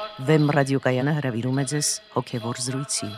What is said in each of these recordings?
Վեմ ռադիոկայանը հրավիրում է ձեզ հոգևոր զրույցի։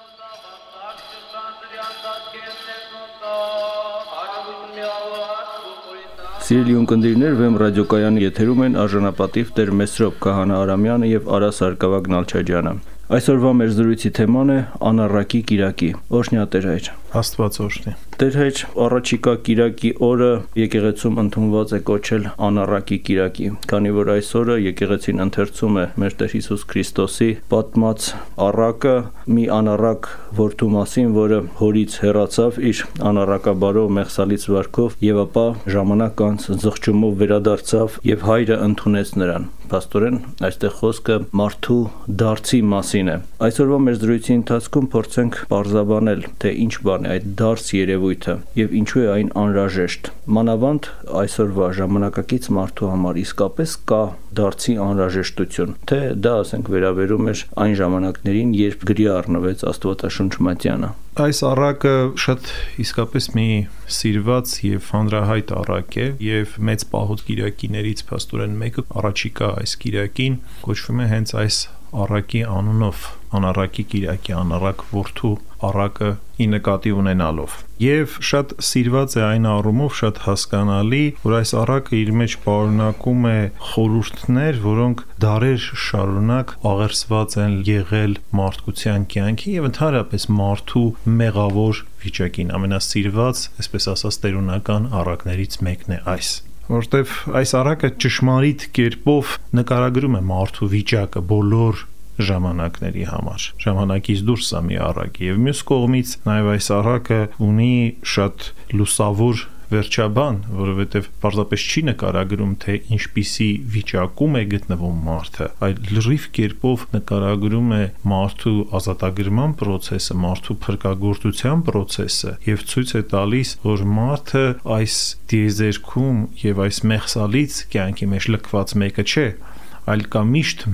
Սիրելի ունկնդիրներ, Վեմ ռադիոկայանի եթերում են արժանապատիվ Տեր Մեսրոպ Քահանա Արամյանը եւ Արա Սարգսակ Նալչաջյանը։ Այսօրվա մեր զրույցի թեման է անառակի կիրակի։ Օրհնյա Տեր հայր։ Աստված օրհնի։ Տեր հայր, առաջիկա կիրակի օրը եկեղեցում ընդունված է կոչել անառակի կիրակի, քանի որ այս օրը եկեղեցին ընթերցում է մեր Տեր Հիսուս Քրիստոսի պատմած առակը մի անառակ որդու մասին, որը հորից հեռացավ իր անառակաբարով մեղսալից վարքով եւ ապա ժամանակ անց զղջումով վերադարձավ եւ հայրը ընդունեց նրան։ Փաստորեն այստեղ խոսքը մարդու դարձի մասին է։ Այսօրվա մեր զրույցի ընթացքում փորձենք պարզաբանել, թե ինչ բան է այդ դարձ երևույթը եւ ինչու է այն անհրաժեշտ։ Մանավանդ այսօրվա ժամանակակից մարդու համար իսկապես կա դարձի անհրաժեշտություն, թե դա ասենք վերաբերում էր այն ժամանակներին, երբ գրի առնվեց Աստվածաշունչ Մատյանը։ Այս առակը շատ իսկապես մի սիրված եւ հանրահայտ առակ է եւ մեծ պահոտ կիրակիներից փաստորեն մեկը առաջիկա այս կիրակին կոչվում է հենց այս առակի անունով, անառակի կիրակի, անառակ որդու առակը ի նկատի ունենալով։ Եվ շատ սիրված է այն առումով, շատ հասկանալի, որ այս առակը իր մեջ պարունակում է խորհուրդներ, որոնք դարեր շարունակ աղերսված են եղել մարդկության կյանքի եւ ընդհանրապես մարդու մեղավոր վիճակին։ Ամենասիրված, այսպես ասած, տերունական առակներից մեկն է այս, որտեվ այս առակը ճշմարիտ կերպով նկարագրում է մարդու վիճակը բոլոր ժամանակների համար։ Ժամանակից դուրս է մի առակ եւ մյուս կողմից նաեւ այս առակը ունի շատ լուսավոր վերջաբան, որովհետև պարզապես չի նկարագրում, թե ինչպիսի վիճակում է գտնվում մարդը, այլ լրիվ կերպով նկարագրում է մարդու ազատագրման process-ը, մարդու փրկagorտության process-ը եւ ցույց է տալիս, որ մարդը այս դիեզերքում եւ այս մեղսալից կյանքի մեջ լքված մեկը չէ, այլ կա միշտ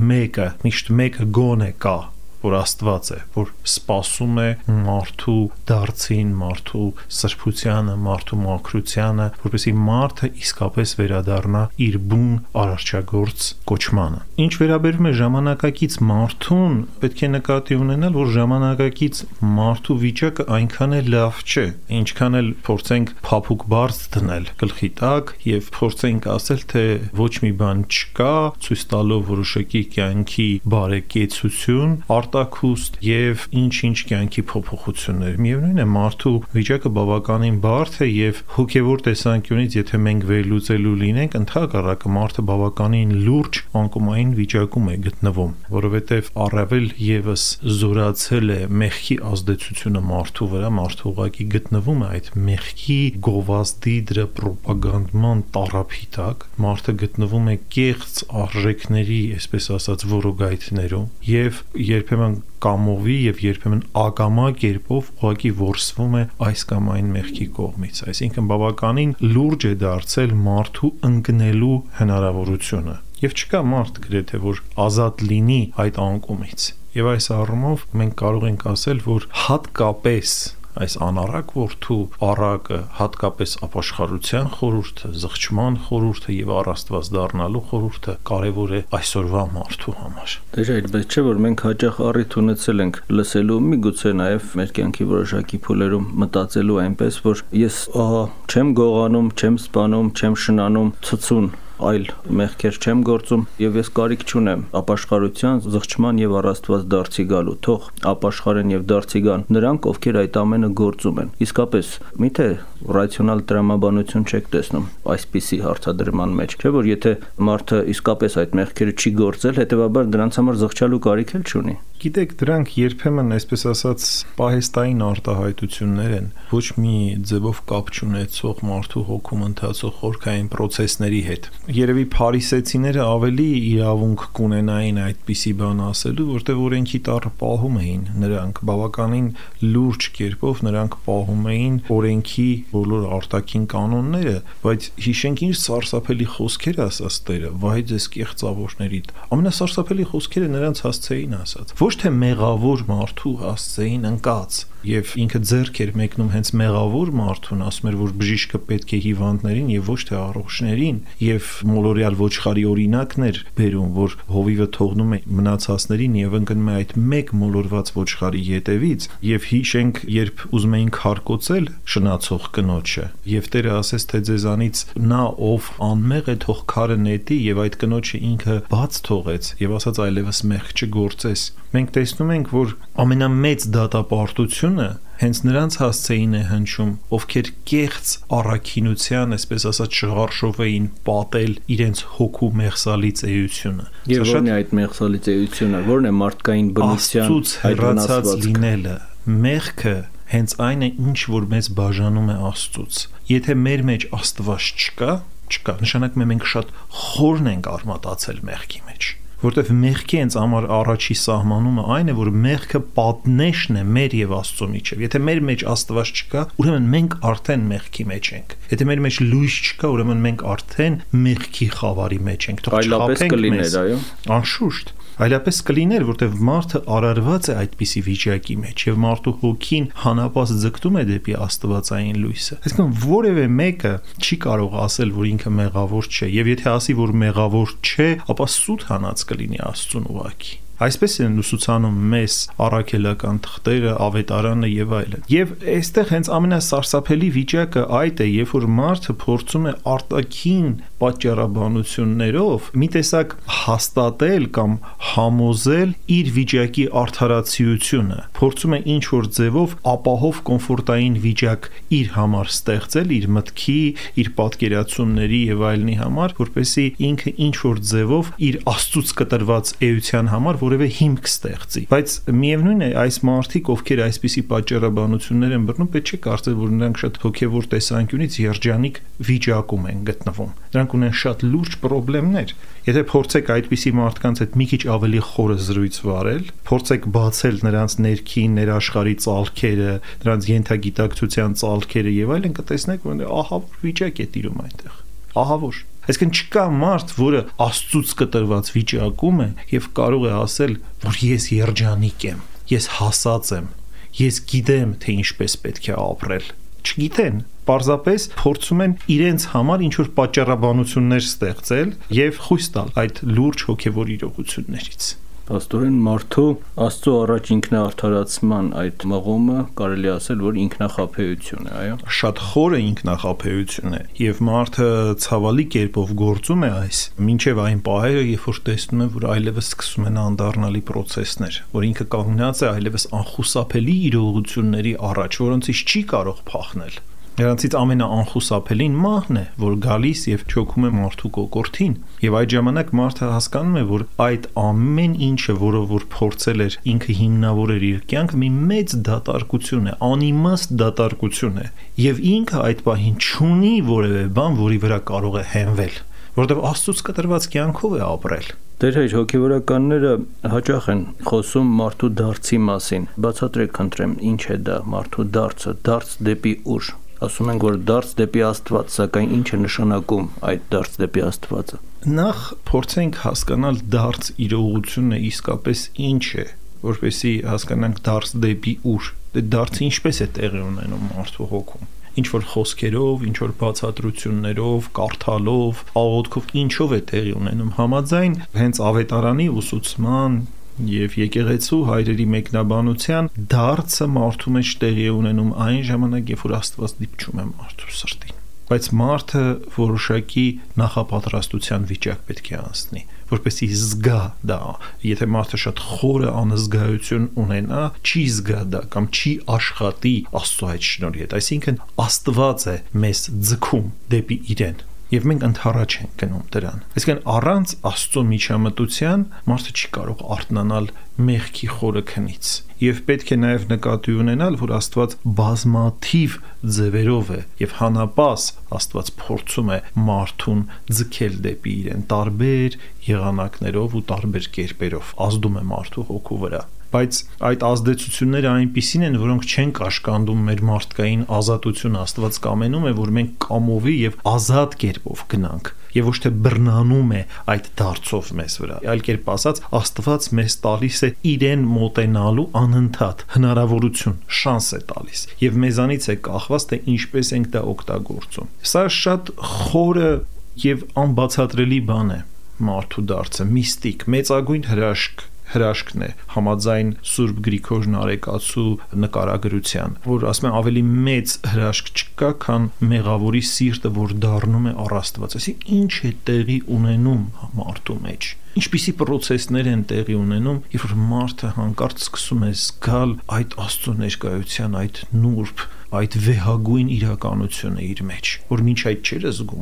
մեկը գոնե կա, որ Աստված է, որ սպասում է մարդու դարձին, մարդու սրբությանը, մարդու մաքրությանը, որպեսզի մարդը իսկապես վերադառնա իր բուն արարչագործ կոչմանը։ Ինչ վերաբերում է ժամանակակից մարդուն, պետք է նկատի ունենալ, որ ժամանակակից մարդու վիճակը այնքան էլ լավ չէ, ինչքան էլ փորձենք փափուկ բարձ դնել գլխի տակ եւ փորձենք ասել, թե ոչ մի բան չկա, ցույց տալով որոշակի կյանքի բարեկեցություն, արտաքուստ եւ ինչ-ինչ կյանքի փոփոխություններ։ Միևնույն է, մարդու վիճակը բավականին բարդ է եւ հոգեվոր տեսանկյունից, եթե մենք վերլուծելու լինենք, ընդհակառակը մարդը բավականին լուրջ անկումային վիճակում է գտնվում, որովհետեւ առավել եւս զորացել է մեղքի ազդեցությունը մարդու վրա, մարդը ուղղակի գտնվում է այդ մեղքի գովազդի դրա ռոպագանդման տարափի տակ, մարդը գտնվում է կեղծ արժեքների, այսպես ասած, որոգայթներում եւ երբեմն կամովի եւ երբեմն ակամա կերպով ուղղակի որսվում է այս կամ այն մեղքի կողմից։ Այսինքն բավականին լուրջ է դարձել մարդու ընկնելու հնարավորությունը։ Եվ չկա մարդ գրեթե, որ ազատ լինի այդ անկումից։ Եվ այս առումով մենք կարող ենք ասել, որ հատկապես այս անառակ որդու առակը, հատկապես ապաշխարության խորհուրդը, զղջման խորհուրդը եւ առաստված դառնալու խորհուրդը կարեւոր է այսօրվա մարդու համար։ Դե այդպես չէ, որ մենք հաճախ առիթ ունեցել ենք լսելու, միգուցե նաեւ մեր կյանքի որոշակի փուլերում մտածելու այնպես, որ ես չեմ գողանում, չեմ սպանում, չեմ շնանում, ցցուն այլ մեղքեր չեմ գործում եւ ես կարիք չունեմ ապաշխարության, զղջման եւ առաստված դարձի գալու։ Թող ապաշխարեն եւ դարձի գան նրանք, ովքեր այդ ամենը գործում են։ Իսկապես, միթե ռացիոնալ տրամաբանություն չեք տեսնում այսպիսի հարցադրման մեջ, չէ՞ որ եթե մարդը իսկապես այդ մեղքերը չի գործել, հետեւաբար դրանց համար զղջալու կարիք էլ չունի։ Գիտեք, դրանք երբեմն, այսպես ասած, պահեստային արտահայտություններ են, ոչ մի ձևով կապ չունեցող մարդու հոգում ընթացող խորքային process-ների հետ։ Երևի փարիսեցիները ավելի իրավունք կունենային այդպիսի բան ասելու, որտեղ օրենքի տառը պահում էին նրանք, բավականին լուրջ կերպով նրանք պահում էին օրենքի բոլոր արտաքին կանոնները, բայց հիշենք ինչ սարսափելի խոսքեր ասաց Տերը, վայ ձեզ կեղծավորներիդ։ Ամենասարսափելի խոսքերը նրանց հասցեին ասած։ Ոչ ոչ թե մեղավոր մարդու Աստծեին ընկած, եւ ինքը ձեռք էր մեկնում հենց մեղավոր մարդուն, ասում էր, որ բժիշկը պետք է հիվանդներին եւ ոչ թե առողջներին, եւ մոլորյալ ոչխարի օրինակն էր բերում, որ հովիվը թողնում է մնացածներին եւ ընկնում է այդ մեկ մոլորված ոչխարի ետևից, եւ հիշենք, երբ ուզում էին քարկոծել շնացող կնոջը, եւ Տերը ասեց, թե ձեզանից նա ով անմեղ է, թող քարը նետի, եւ այդ կնոջը ինքը բաց թողեց եւ ասաց այլևս մեղք չգործես։ Մենք տեսնում ենք, որ ամենամեծ դատապարտությունը հենց նրանց հասցեին է հնչում, ովքեր կեղծ առաքինության, այսպես ասած, շղարշով էին պատել իրենց հոգու մեղսալից էությունը։ Եվ ո՞րն է այդ մեղսալից էությունը, ո՞րն է մարդկային բնության հեռացած լինելը։ Մեղքը հենց այն է, ինչ որ մեզ բաժանում է Աստծուց։ Եթե մեր մեջ Աստված չկա, նշանակում է մենք շատ խորն ենք արմատացել մեղքի մեջ, որտեղ մեղքի հենց համար առաջի սահմանումը այն է, որ մեղքը պատնեշն է մեր եւ Աստծո միջեւ։ Եթե մեր մեջ Աստված չկա, ուրեմն մենք արդեն մեղքի մեջ ենք։ Եթե մեր մեջ լույս չկա, ուրեմն մենք արդեն մեղքի խավարի մեջ ենք։ Այլապես կլիներ, այո։ Անշուշտ այլապես կլիներ, որտեղ մարդը արարված է այդպիսի վիճակի մեջ եւ մարդու հոգին հանապաս ձգտում է դեպի աստվածային լույսը։ Այսինքն որևէ մեկը չի կարող ասել, որ ինքը մեղավոր չէ, եւ եթե ասի, որ մեղավոր չէ, ապա սուտ հանած կլինի Աստծուն ուղակի։ Այսպես են ուսուցանում մեզ առաքելական թղթերը, ավետարանը եւ այլն։ Եվ այստեղ հենց ամենասարսափելի վիճակը այդ է, երբ որ մարդը փորձում է արտաքին պատճառաբանություններով մի տեսակ հաստատել կամ համոզել իր վիճակի արդարացիությունը, փորձում է ինչ որ ձևով ապահով կոմֆորտային վիճակ իր համար ստեղծել, իր մտքի, իր պատկերացումների եւ այլնի համար, որպեսզի ինքը ինչ որ ձևով իր Աստծուց կտրված էության համար որևէ հիմք ստեղծի։ Բայց միևնույն է, այս մարդիկ, ովքեր այսպիսի պատճառաբանություններ են բռնում, պետք չէ կարծել, որ նրանք շատ հոգևոր տեսանկյունից երջանիկ վիճակում են գտնվում։ Նրանք ունեն շատ լուրջ խնդիրներ։ Եթե փորձեք այդպիսի մարդկանց հետ մի քիչ ավելի խորը զրույց վարել, փորձեք բացել նրանց ներքին, ներաշխարհի ծալքերը, նրանց ենթագիտակցության ծալքերը եւ այլն, կտեսնեք, որ ահավոր վիճակ է տիրում այնտեղ։ Ահավոր։ Այսինքն չկա մարդ, որը Աստծուց կտրված վիճակում է եւ կարող է ասել, որ ես երջանիկ եմ, ես հասած եմ, ես գիտեմ, թե ինչպես պետք է ապրել։ Չգիտեն, պարզապես փորձում են իրենց համար ինչ որ պատճառաբանություններ ստեղծել եւ խույս տալ այդ լուրջ հոգեվոր իրողություններից։ Աստորեն մարդու Աստծո առաջ ինքնաարդարացման այդ մղումը կարելի ասել, որ ինքնախաբեություն է, այո։ Շատ խորը ինքնախաբեություն է եւ մարդը ցավալի կերպով գործում է այս, մինչեւ այն պահերը, երբ որ տեսնում է, որ այլևս սկսում են անդառնալի process-ներ, որ ինքը կանգնած է այլևս անխուսափելի իրողությունների առաջ, որոնցից չի կարող փախնել։ Նրանցից ամենաանխուսափելին մահն է, որ գալիս եւ չոքում է մարդու կոկորտին, եւ այդ ժամանակ մարդը հասկանում է, որ այդ ամեն ինչը, որով որ փորձել էր ինքը հիմնավորել իր կյանքը, մի մեծ դատարկություն է, անիմաստ դատարկություն է, եւ ինքը այդ պահին չունի որևէ բան, որի վրա կարող է հենվել, որովհետեւ Աստծուց կտրված կյանքով է ապրել։ Դեր հայր հոգևորականները հաճախ են խոսում մարդու դարձի մասին։ Բացատրեք խնդրեմ, ինչ է դա մարդու դարձը, դարձ դեպի ուր։ Ասում ենք, որ դարձ դեպի Աստված, սակայն ինչ է նշանակում այդ դարձ դեպի Աստվածը։ Նախ փորձենք հասկանալ դարձ իրողությունը իսկապես ինչ է, որպեսզի հասկանանք դարձ դեպի ուր։ Դե դարձը ինչպես է տեղի ունենում մարդու հոգում։ Ինչ որ խոսքերով, ինչ որ բացատրություններով, կարդալով, աղոթքով ինչով է տեղի ունենում համաձայն հենց ավետարանի ուսուցման եւ եկեղեցու հայրերի մեկնաբանության դարձը մարդու մեջ տեղի ունենում այն ժամանակ, երբ որ Աստված դիպչում է մարդու սրտին։ Բայց մարդը որոշակի նախապատրաստության վիճակ պետք է անցնի, որպեսզի զգա դա։ Եթե մարդը շատ խորը անզգայություն ունենա, չի զգա դա կամ չի աշխատի Աստծո այդ շնորհի հետ։ Այսինքն Աստված է մեզ ձգում դեպի իրեն։ Եվ մենք ընդառաջ ենք գնում դրան։ Այսինքն առանց Աստծո միջամտության մարդը չի կարող արթնանալ մեղքի խորը քնից։ Եվ պետք է նաև նկատի ունենալ, որ Աստված բազմաթիվ ձևերով է եւ հանապաս Աստված փորձում է մարդուն ձգել դեպի իրեն տարբեր եղանակներով ու տարբեր կերպերով, ազդում է մարդու հոգու վրա։ բայց այդ ազդեցությունները այնպիսին են, որոնք չեն կաշկանդում մեր մարդկային ազատությունը։ Աստված կամենում է, որ մենք կամովի եւ ազատ կերպով գնանք եւ ոչ թե բռնանում է այդ դարձով մեզ վրա։ Այլ կերպ ասած, Աստված մեզ տալիս է իրեն մոտենալու անընդհատ հնարավորություն, շանս է տալիս եւ մեզանից է կախված, թե ինչպես ենք դա օգտագործում։ Սա շատ խորը եւ անբացատրելի բան է մարդու դարձը, միստիկ, մեծագույն հրաշքն է համաձայն Սուրբ Գրիգոր Նարեկացու նկարագրության, որ ասում են ավելի մեծ հրաշք չկա, քան մեղավորի սիրտը, որ դառնում է առ Աստված։ Այսինքն ինչ է տեղի ունենում մարդու մեջ։ Ինչպիսի պրոցեսներ են տեղի ունենում, երբ որ մարդը հանկարծ սկսում է զգալ այդ Աստծո ներկայության, այդ նուրբ, այդ վեհագույն իրականությունը իր մեջ, որ մինչ այդ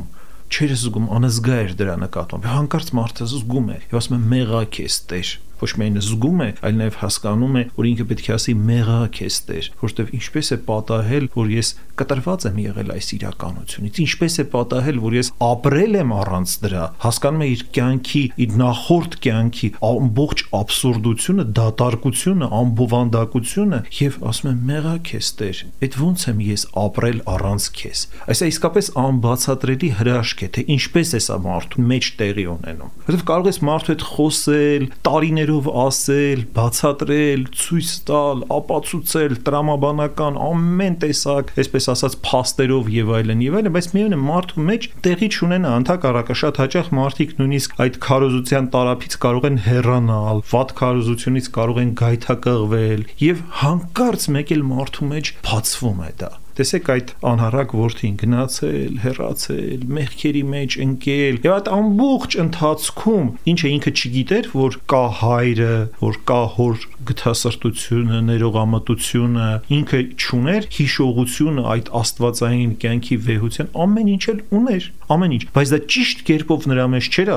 չէր զգում, անզգա էր դրա նկատմամբ։ Հանկարծ մարդը զգում է եւ ասում է մեղա քեզ Տեր։ Ոչ միայն զգում է, այլ նաև հասկանում է, որ ինքը պետք է ասի մեղա քեզ Տեր, որովհետև ինչպես է պատահել, որ ես կտրված եմ եղել այս իրականությունից, ինչպես է պատահել, որ ես ապրել եմ առանց դրա, հասկանում է իր կյանքի, իր նախորդ կյանքի ամբողջ աբսուրդությունը, դատարկությունը, ամբովանդակությունը եւ ասում եմ մեղա քեզ Տեր, այդ ոնց եմ ես ապրել առանց քեզ։ Այս իսկապես անբացատրելի հրաշք է, թե ինչպես է սա մարդու մեջ տեղի ունենում։ Որովհետև կարող ես մարդու հետ խոսել, տարիներով ասել, բացատրել, ցույց տալ, ապացուցել, տրամաբանական ամեն տեսակ, այսպես ասած, փաստերով եւ այլն, բայց միևնույն է մարդու մեջ տեղի չունենա, ընդհակառակը շատ հաճախ մարդիկ նույնիսկ այդ քարոզության տարափից կարող են հեռանալ, վատ քարոզությունից կարող են գայթակղվել եւ հանկարծ մեկ էլ մարդու մեջ բացվում է դա։ Տեսեք այդ անհարակ որդին գնացել, հեռացել, մեղքերի մեջ ընկել եւ այդ ամբողջ ընթացքում ինչը ինքը չգիտեր, որ կա հայրը, որ կա հոր գթասրտությունը, ներողամտությունը, ինքը չուներ հիշողությունը այդ աստվածային կյանքի վեհության, ամեն ինչ էլ ուներ, ամեն ինչ, բայց դա ճիշտ կերպով նրա մեջ չէր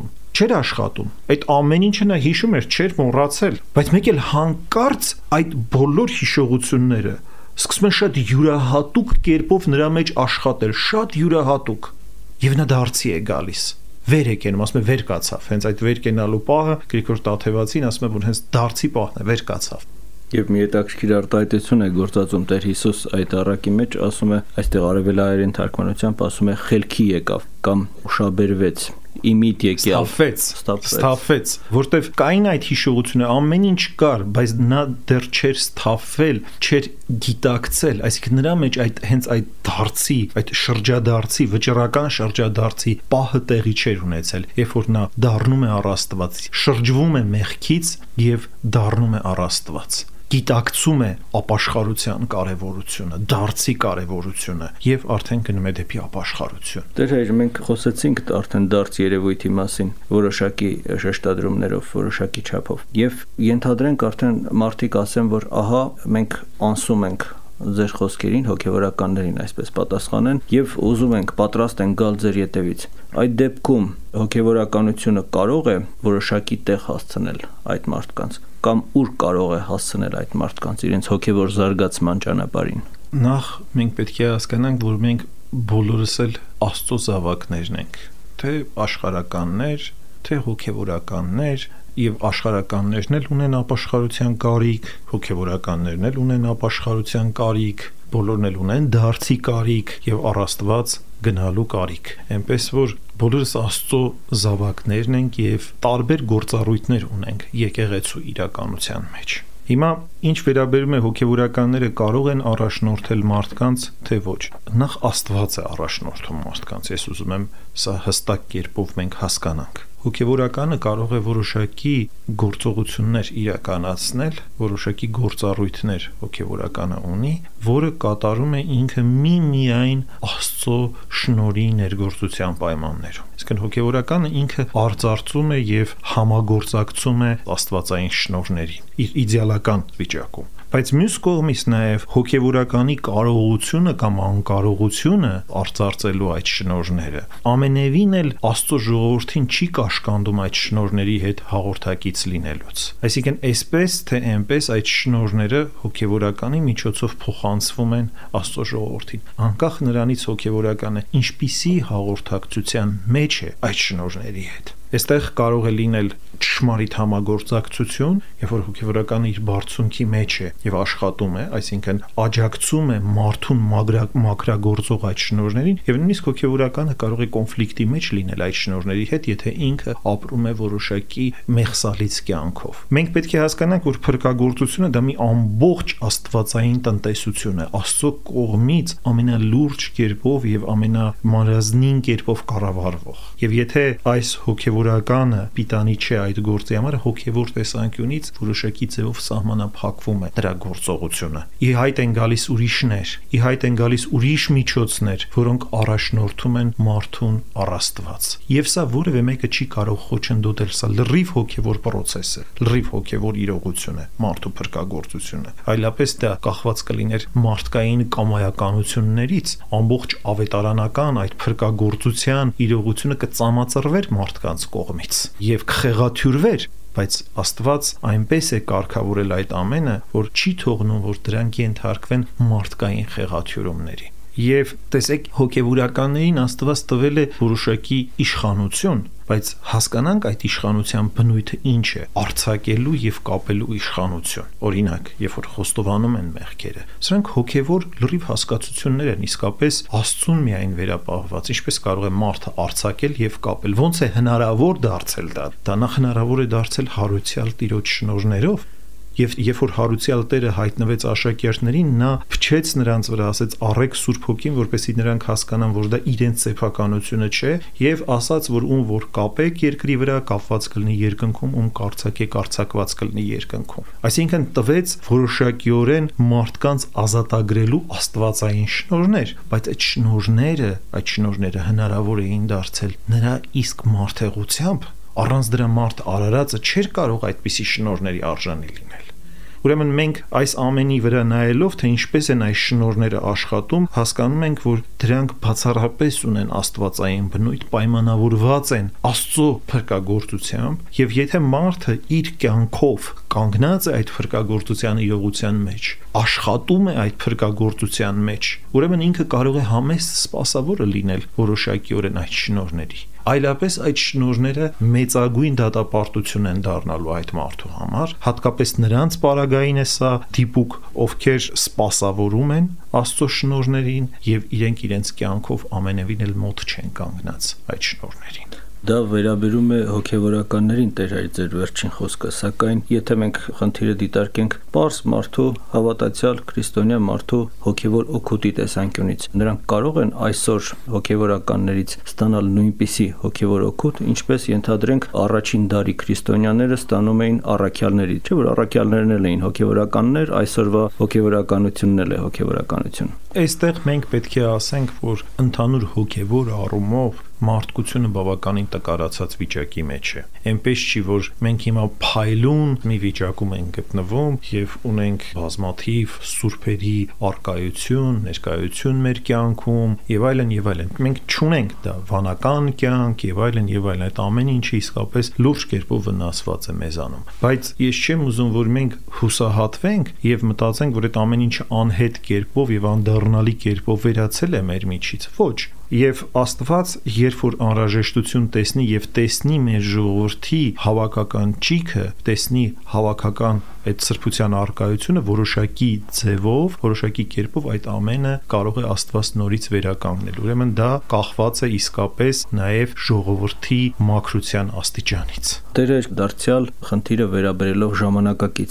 աշխատում։ Այդ ամեն ինչը նա հիշում էր, չէր մոռացել, բայց մեկ էլ հանկարծ այդ բոլոր հիշողությունները սկսում են շատ յուրահատուկ կերպով նրա մեջ աշխատել, շատ յուրահատուկ, եւ նա դարձի է գալիս։ Վեր է կենում, ասում է վեր կացավ։ Հենց այդ վեր կենալու պահը Գրիգոր Տաթևացին ասում է, որ հենց դարձի պահն է, վեր կացավ։ Եվ մի հետաքրքիր արտահայտություն է գործածում Տեր Հիսուս այդ առակի մեջ, ասում է, այստեղ արևելահայերեն թարգմանությամբ ասում է խելքի եկավ կամ ուշաբերվեց, իմիտ եկավ, ստափվեց, որտեվ կային այդ հիշողությունը, ամեն ինչ կար, բայց նա դեռ չէր ստափվել, չէր գիտակցել, այսինքն նրա մեջ հենց այդ դարձի, այդ շրջադարձի, վճռական շրջադարձի պահը տեղի չէր ունեցել, երբ որ նա դառնում է առ Աստված, շրջվում է մեղքից եւ դառնում է առ Աստված, գիտակցում է ապաշխարության կարևորությունը, դարձի կարևորությունը եւ արդեն գնում է դեպի ապաշխարություն։ Դեր հայր, մենք խոսեցինք արդեն դարձ երևույթի մասին, որոշակի շեշտադրումներով, որոշակի չափով։ Եվ ենթադրենք արդեն մարդիկ ասեն, որ ահա մենք անսում ենք ձեր խոսքերին, հոգևորականներին այսպես պատասխանեն եւ ուզում ենք, պատրաստ ենք գալ ձեր ետևից։ Այդ դեպքում հոգևորականությունը կարող է որոշակի տեղ հասցնել այդ մարդկանց կամ ուր կարող է հասցնել այդ մարդկանց իրենց հոգևոր զարգացման ճանապարհին։ Նախ մենք պետք է հասկանանք, որ մենք բոլորս էլ Աստծո զավակներն ենք, թե աշխարհականներ, թե հոգևորականներ, եւ աշխարհականներն էլ ունեն ապաշխարության կարիք, հոգևորականներն էլ ունեն ապաշխարության կարիք, բոլորն էլ ունեն դարձի կարիք եւ առ Աստված գնալու կարիք։ Այնպես որ բոլորս Աստծո զավակներն ենք եւ տարբեր գործառույթներ ունենք եկեղեցու իրականության մեջ։ Հիմա ինչ վերաբերում է հոգևորականները կարող են առաջնորդել մարդկանց, թե ոչ։ Նախ Աստված է առաջնորդում մարդկանց։ Ես ուզում եմ սա հստակ կերպով մենք հասկանանք։ Հոգևորականը կարող է որոշակի գործողություններ իրականացնել, որոշակի գործառույթներ հոգևորականը ունի, որը կատարում է ինքը միմիայն Աստծո շնորհի ներգործության պայմաններում։ Իսկն հոգևորականը ինքը արծարծում է եւ համագործակցում է աստվածային շնորհներին իր իդեալական վիճակում։ Բայց մյուս կողմից նաև հոգևորականի կարողությունը կամ անկարողությունը արծարծելու այդ շնորհները ամենևին էլ Աստծո ժողովրդին չի կաշկանդում այդ շնորհների հետ հաղորդակից լինելուց։ Այսինքն այսպես թե այնպես այդ շնորհները հոգևորականի միջոցով փոխանցվում են Աստծո ժողովրդին, անկախ նրանից հոգևորականը ինչպիսի հաղորդակցության մեջ է այդ շնորհների հետ։ Այստեղ կարող է լինել ճշմարիտ համագործակցություն, երբ որ հոգևորականը իր բարձունքի մեջ է եւ աշխատում է, այսինքն աջակցում է մարդուն մաքրագործող այդ շնորհներին, եւ նույնիսկ հոգևորականը կարող է կոնֆլիկտի մեջ լինել այդ շնորհների հետ, եթե ինքը ապրում է որոշակի մեղսալից կյանքով։ Մենք պետք է հասկանանք, որ փրկagorցությունը դա մի ամբողջ աստվածային տնտեսություն է, Աստծո կողմից ամենալուրջ կերպով եւ ամենամանրազնին կերպով կառավարվող։ Եվ եթե այս հոգևորականը պիտանի չէ այդ գործի համար, հոգևոր տեսանկյունից որոշակի ձևով սահմանափակվում է նրա գործողությունը։ Ի հայտ են գալիս ուրիշներ, ի հայտ են գալիս ուրիշ միջոցներ, որոնք առաջնորդում են մարդուն առ Աստված։ Եվ սա որևէ մեկը չի կարող խոչընդոտել, սա լրիվ հոգևոր process է, լրիվ հոգևոր իրողություն է, մարդու փրկagorցությունը։ Այլապես դա կախված կլիներ մարդկային կամայականություններից, ամբողջ ավետարանական այդ փրկagorցության իրողությունը կծամածրվեր մարդկանց կողմից եւ կխեղաթյուրվեր, բայց Աստված այնպես է կարգավորել այդ ամենը, որ չի թողնում, որ դրանք ենթարկվեն մարդկային խեղաթյուրումների։ Եվ տեսեք, հոգևորականներին Աստված տվել է որոշակի իշխանություն, բայց հասկանանք այդ իշխանության բնույթը ինչ է, արձակելու եւ կապելու իշխանություն։ Օրինակ, երբ որ խոստովանում են մեղքերը, սրանք հոգևոր լրիվ հասկացություններ են, իսկապես Աստծուն միայն վերապահված, ինչպես կարող է մարդը արձակել եւ կապել, ոնց է հնարավոր դարձել դա։ Դա նախ հնարավոր է դարձել հարության Տիրոջ շնորհներով։ Եվ երբ որ հարուցյալ Տերը հայտնվեց աշակերտներին, նա փչեց նրանց վրա, ասեց առեք Սուրբ Հոգին, որպեսզի նրանք հասկանան, որ դա իրենց սեփականությունը չէ, եւ ասաց, որ ում որ կապեք երկրի վրա, կապված կլինի երկնքում, ում կարծակեք, արձակված կլինի երկնքում։ Այսինքն տվեց որոշակիորեն մարդկանց ազատագրելու աստվածային շնորհներ, բայց այդ շնորհները հնարավոր էին դարձել նրա իսկ մարդեղությամբ։ Առանց դրա մարդ արարածը չէր կարող այդպիսի շնորհների արժանի լինել։ Ուրեմն մենք այս ամենի վրա նայելով, թե ինչպես են այս շնորհները աշխատում, հասկանում ենք, որ դրանք բացառապես ունեն աստվածային բնույթ, պայմանավորված են Աստծո փրկagorցությամբ, եւ եթե մարդը իր կյանքով կանգնած է այդ փրկagorցության իրողության մեջ, աշխատում է այդ փրկagorցության մեջ, ուրեմն ինքը կարող է համեստ սպասավորը լինել որոշակիորեն այդ շնորհների։ Այլապես այդ շնորհները մեծագույն դատապարտություն են դառնալու այդ մարդու համար, հատկապես նրանց պարագային է սա դիպուկ, ովքեր սպասավորում են Աստծո շնորհներին եւ իրենք իրենց կյանքով ամենևին էլ մոտ չեն կանգնած այդ շնորհներին։ Դա վերաբերում է հոգևորականներին, Տեր հայր ձեր վերջին խոսքը, սակայն եթե մենք խնդիրը դիտարկենք պարզ մարդու, հավատացյալ քրիստոնյա մարդու հոգևոր օգուտի տեսանկյունից, նրանք կարող են այսօր հոգևորականներից ստանալ նույնպիսի հոգևոր օգուտ, ինչպես ենթադրենք առաջին դարի քրիստոնյաները ստանում էին առաքյալներից, չէ՞ որ առաքյալներն էլ էին հոգևորականներ, այսօրվա հոգևորականությունն էլ է հոգևորականություն։ Այստեղ մենք պետք է ասենք, որ ընդհանուր հոգևոր առումով մարդկությունը բավականին տկարացած վիճակի մեջ է։ Այնպես չի, որ մենք հիմա փայլուն մի վիճակում ենք գտնվում եւ ունենք բազմաթիվ սուրբերի արկայություն, ներկայություն մեր կյանքում եւ այլն եւ այլն։ Մենք չունենք դա վանական կյանք եւ այլն եւ այլն։ Այդ ամեն ինչը իսկապես լուրջ կերպով վնասված է մեզանում։ Բայց ես չեմ ուզում, որ մենք հուսահատվենք եւ մտածենք, որ այդ ամեն ինչը անհետ կերպով եւ անդառնալի կերպով վերացել է մեր միջից։ Ոչ։ Եվ Աստված, երբ որ անհրաժեշտություն տեսնի եւ տեսնի մեր ժողովրդի հավաքական ճիգը, տեսնի հավաքական այդ սրբության արկայությունը որոշակի ձևով, որոշակի կերպով այդ ամենը կարող է Աստված նորից վերականգնել։ Ուրեմն դա կախված է իսկապես նաեւ ժողովրդի մաքրության աստիճանից։ Տերը դարձյալ խնդիրը վերաբերելով ժամանակակից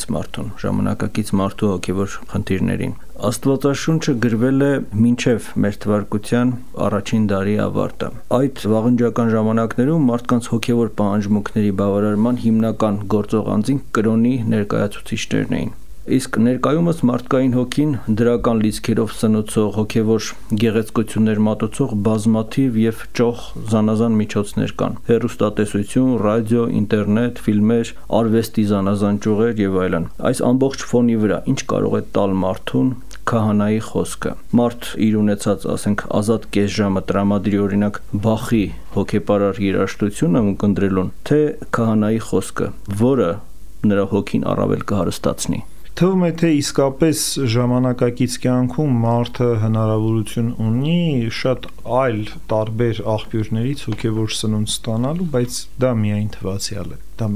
մարդու հոգևոր խնդիրներին։ Աստվածաշունչը գրվել է մինչև մեր թվարկության առաջին դարի ավարտը։ Այդ վաղնջական ժամանակներում մարդկանց հոգևոր պահանջմունքների բավարարման հիմնական գործող անձին կրոնի ներկայացուցիչներն էին։ Իսկ ներկայումս մարդկային հոգին դրական լիցքերով սնուցող, հոգևոր գեղեցկություններ մատուցող բազմաթիվ եւ ճոխ զանազան միջոցներ կան։ Հեռուստատեսություն, ռադիո, ինտերնետ, ֆիլմեր, արվեստի զանազան ճյուղեր եւ այլն։ Այս ամբողջ ֆոնի վրա ինչ կարող է տալ մարդուն քահանայի խոսքը։ Մարդ իր ունեցած, ասենք, ազատ կես ժամը տրամադրի օրինակ Բախի հոգեպարար երաժշտությունը ունկնդրելուն, թե քահանայի խոսքը, որը նրա հոգին առավել կհարստացնի։ Թվում է թե իսկապես ժամանակակից կյանքում մարդը հնարավորություն ունի շատ այլ տարբեր աղբյուրներից հոգևոր սնունդ ստանալու, բայց դա միայն թվացial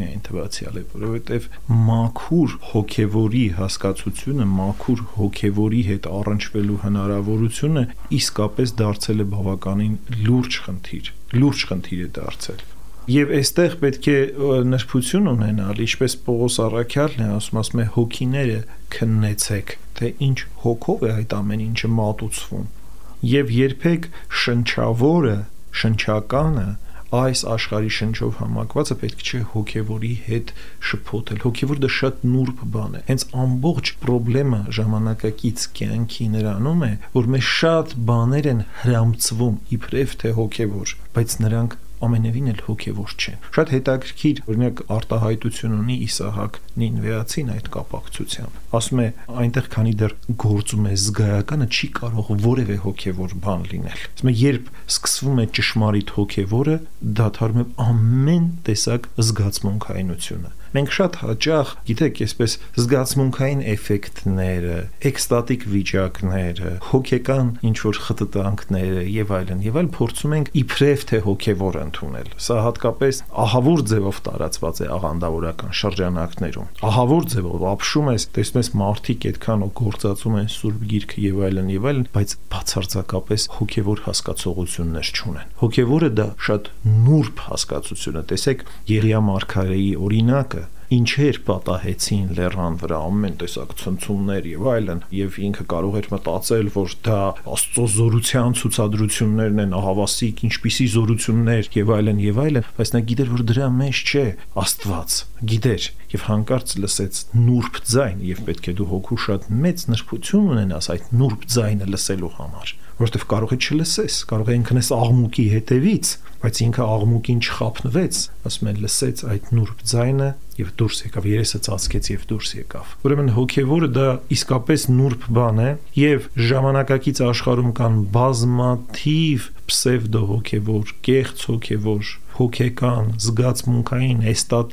է, որովհետև մաքուր հոգևորի հասկացությունը, մաքուր հոգևորի հետ առնչվելու հնարավորությունը իսկապես դարձել է բավականին լուրջ խնդիր է դարձել։ Եվ այստեղ պետք է նրբություն ունենալ, ինչպես Պողոս առաքյալն է ասում է հոգիները քննեցեք, թե ինչ հոգով է այդ ամեն ինչը մատուցվում։ Եվ երբեք շնչավորը, շնչականը այս աշխարհի շնչով համակվածը պետք չէ հոգևորի հետ շփոթել։ Հոգևորը շատ նուրբ բան է։ Հենց ամբողջ խնդրեմը ժամանակակից կյանքի նրանում է, որ մեզ շատ բաներ են հրամցվում իբրև թե հոգևոր, բայց նրանք ամենևին էլ հոգևոր չեն։ Շատ հետաքրքիր օրինակ արտահայտություն ունի Իսահակ Նինվեացին այդ կապակցությամբ։ Ասում է, այնտեղ քանի դեռ գործում է զգայականը, չի կարող որևէ հոգևոր բան լինել։ Ասում է, երբ սկսվում է ճշմարիտ հոգևորը, դադարում է ամեն տեսակ զգացմունքայինությունը։ Մենք շատ հաճախ, գիտեք, այսպես զգացմունքային էֆեկտները, էկստատիկ վիճակները, հոգեկան ինչ-որ խտտանքները եւ այլն փորձում ենք իբրև թե հոգևոր ընդունել։ Սա հատկապես ահավոր ձևով տարածված է աղանդավորական շրջանակներում։ Ահավոր ձևով ապշում ես, տեսնում ես մարդիկ այդքան գործածում են Սուրբ Գիրքը եւ այլն, բայց բացարձակապես հոգևոր հասկացողություններ չունեն։ Հոգևորը դա շատ նուրբ հասկացություն է։ Տեսեք Եղիա մարգարեի օրինակը, ինչեր պատահեցին լեռան վրա, ամեն տեսակ ցնցումներ եւ այլն, եւ ինքը կարող էր մտածել, որ դա Աստծո զորության ցուցադրություններն են, ահավասիկ ինչպիսի զորություններ եւ այլն, բայց նա գիտեր, որ դրա մեջ չէ Աստված, գիտեր եւ հանկարծ լսեց նուրբ ձայն եւ պետք է դու հոգու շատ մեծ նրբություն ունենաս այդ նուրբ ձայնը լսելու համար, որովհետեւ կարող է չլսես, կարող է ինքնես աղմուկի հետևից, բայց ինքը աղմուկին չխափնվեց, ասում են լսեց այդ նուրբ ձայնը եւ դուրս եկավ, երեսը ծածկեց եւ դուրս եկավ։ Ուրեմն հոգևորը դա իսկապես նուրբ բան է եւ ժամանակակից աշխարհում կան բազմաթիվ պսևդո հոգևոր, կեղծ հոգևոր, հոգեկան, զգացմունքային,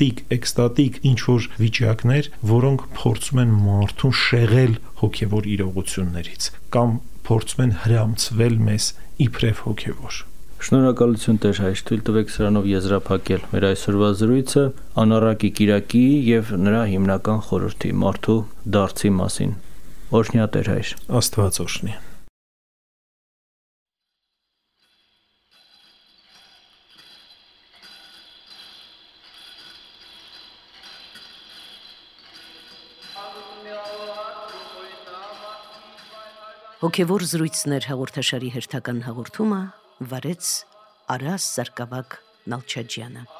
էկստատիկ ինչ որ վիճակներ, որոնք փորձում են մարդուն շեղել հոգևոր իրողություններից կամ փորձում են հրամցվել մեզ իբրև հոգևոր։ Շնորհակալություն Տեր հայր, թույլ տվեք սրանով եզրափակել մեր այսօրվա զրույցը անառակի կիրակի եւ նրա հիմնական խորհրդի մարդու դարձի մասին։ Օրհնյա Տեր հայր։ Աստված օրհնի։ Հոգևոր զրույցներ հաղորդաշարի հերթական հաղորդումը վարեց Արաս Սարգսակ Նալչաջյանը։